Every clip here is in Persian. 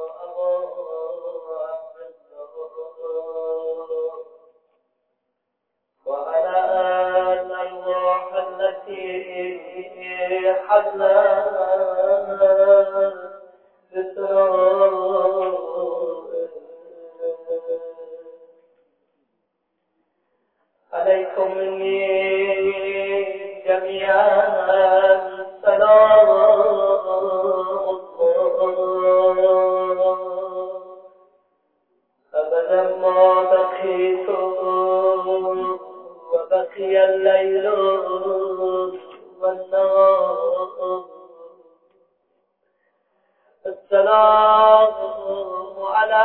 وعلى الأرواح التي حلت بسرائر عليكم مني جميعا سلام أبدا ما بقيت وبقي الليل والنهار السلام على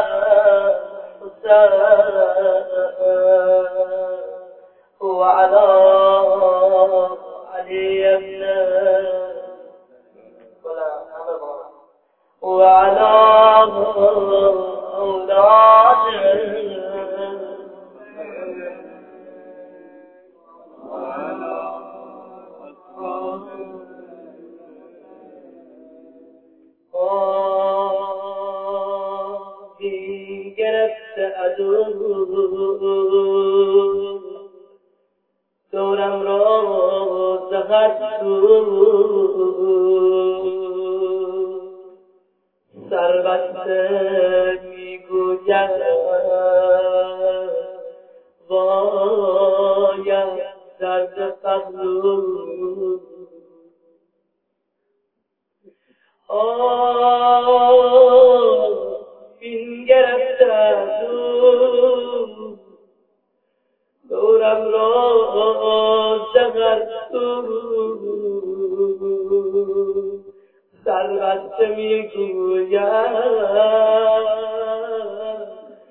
حسين وعلى علي بن وعلى أولاده گرفت عدو دورم را زهر سربسته میگوید وایم درد پهلو بین گرفته دورم را زهر سربسته میگوید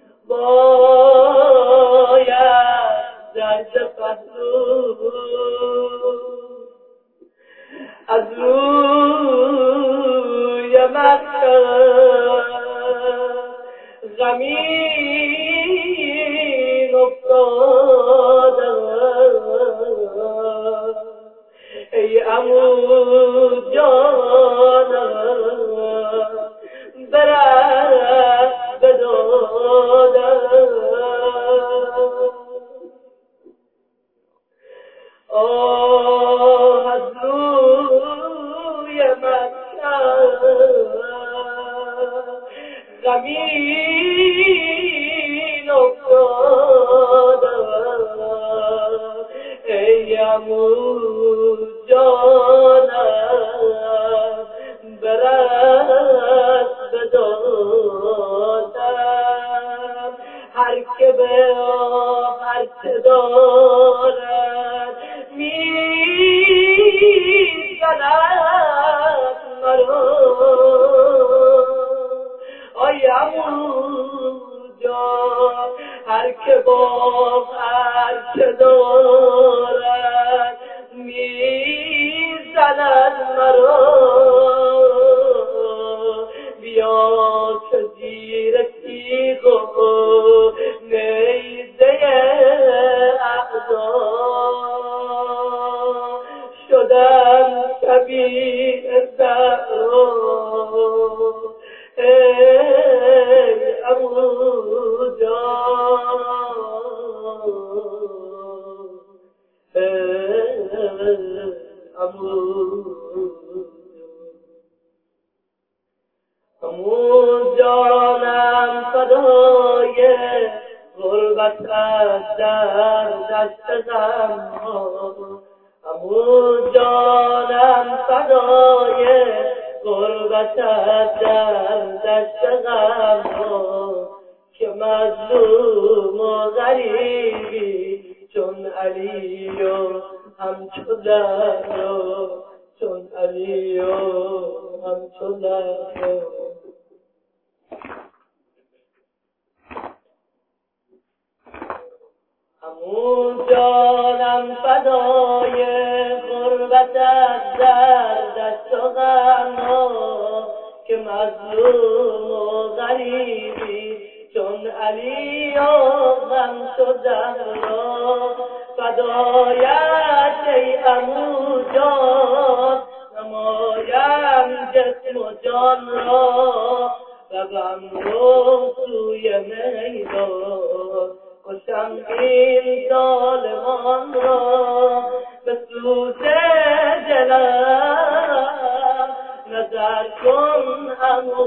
باید درد پهلو از روی مکه غمین افتاده ای عمو جانم برد بدادم از روی مکه غمین افتادم ای عمو جانم برد بدادم هر که به هر که دارد میزند مرا آی عمو جان هر که با هر که دارد میزند مرا بیا که زیر تیغ و نیزه اعدا شدم شبیه زهرا ای عمو جان ای عمو جانم فدای غربت در دست غم عمو جانم فدای غربت در دست غم که مظلوم و غریبی چون علی و همچو زهرا چون علی و همچو زهرا عمو جانم فدای غربتت در دست و غم که مظلوم و غریبی چون علی و همچو زهرا فدایت ای عمو جان نمایم جسم و جان را و روم رو سوی میدان کشم این ظالمان را به سوز دلم نظر کن عمو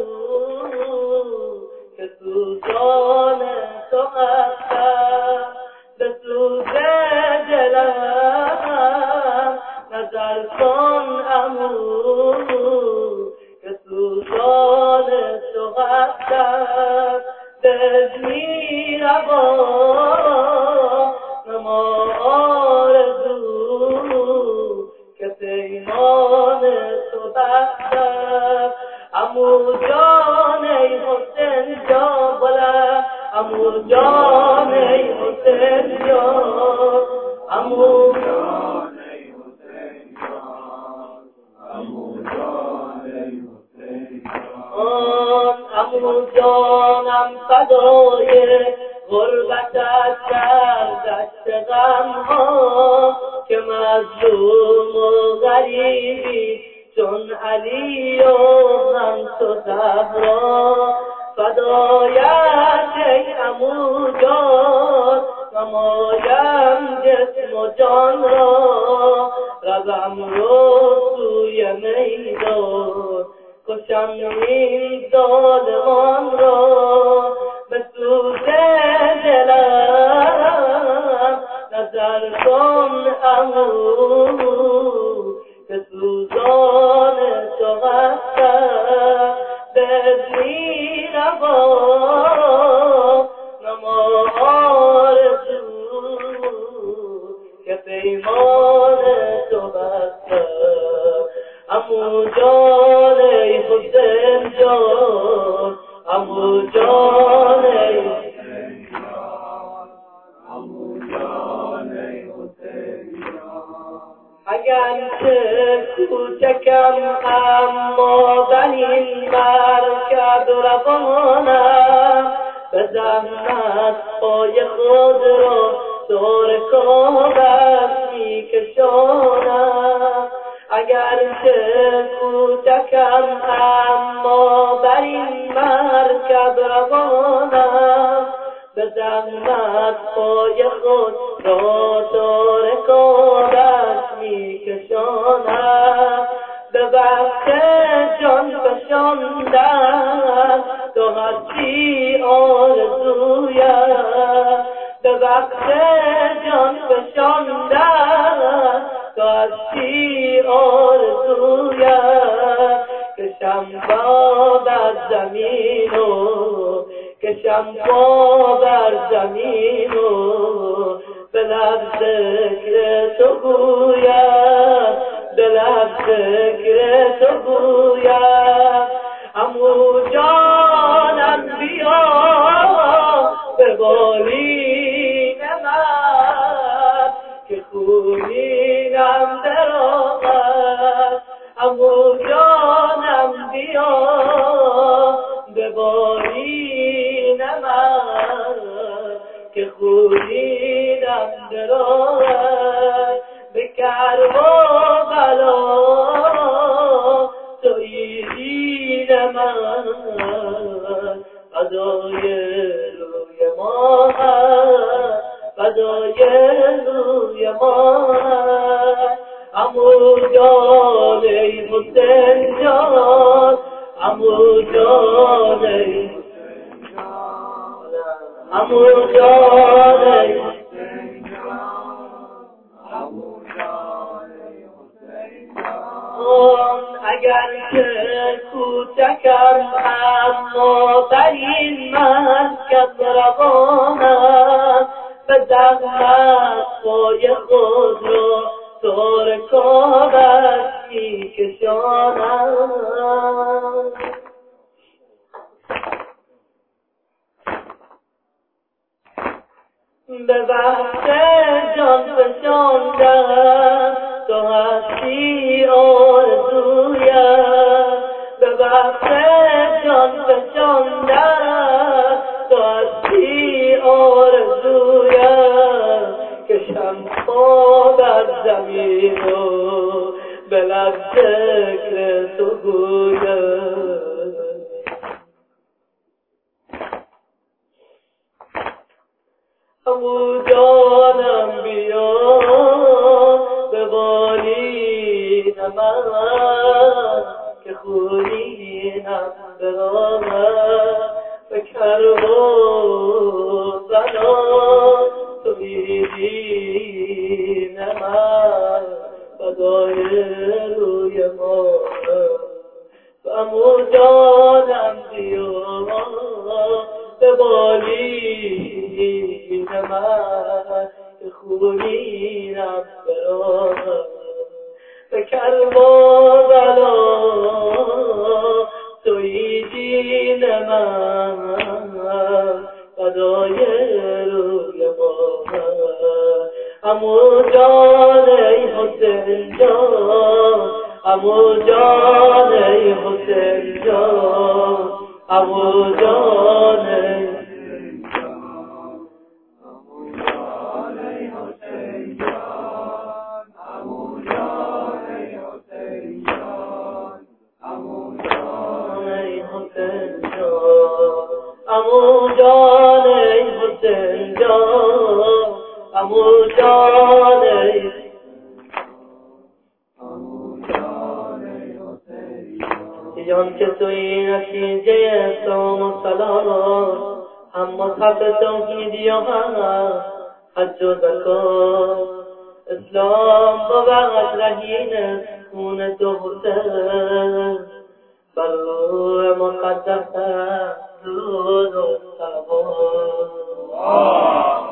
که سوزان تو هستم به سوز دلم نظر کن عمو که سوزان تو هستم بزمی روا نما آرزو که پیمان تو بستم عمو جان ای حسین جان بلند عمو جان ای حسین جان عمو جان ای حسین جان عمو جان ای حسین جان عمو جانم فدای غربتت در دشت غمها که مظلوم و غریبی چون علی و همسو زهرا فدایت ای عمو جان نمایم جسم و جان را روم رو سوی میدان کشم این ظالمان را به سوز دلم نظر کن عمو که سوزان تو هستم بزمی روا نما آرزو که پیمان تو بستم عمو جان ای حسین جان عمو جان ای حسین جان عمو جان ای حسین جان اگر که کوچکم اما در این مرکب روانم به زحمت پای خود را دور کابت میکشانم اگر که کوچکم اما بر این مرکب روانم به زحمت پای خود را دور کابت میکشانم به وقت جان فشاندن تو هرچی آرزویم به وقت جان فشاندن تو هرچی آرزویم کشم پا بر زمین و کشم پا بر زمین و به لب ذکر تو گویم به لب ذکر تو گویم عمو جانم بیا به بالین من که خونینم درآمد عمو جانم بیا به بالین من که خونینم درآمد به کرب و بلا تویی دین من فدای روی ما فدای روی ما عمو جان ای حسین جان عمو جان ای حسین جان عمو جان ای حسین جان عمو جان ای حسین جان اگر که کوچکم اما در این مسکت روانم به زحمت پای خود را دور کابت میکشانم به وقت جان فشاندن تو هستی آرزویم به وقت جان فشاندن تو هستی آرزویم کشم پا بر زمین و به لب ذکر تو گویم که خونینم برامد و کرب و بلا توی دین من فدای روی ما و موجانم بیا به بالین من که خونینم برامد و کرب و بلا توی دین من فدای روی ما عمو جان ای حسین جان عمو جان ای حسین جان عمو جان ای عمو جان ای حسین جان عمو جان ای جان که توی نتیجه اسلام و سلام هم مصحف توحیدی و هم حج و زکات اسلام با وقت رهین خون تو حسین بر روح مقدس درود و سلام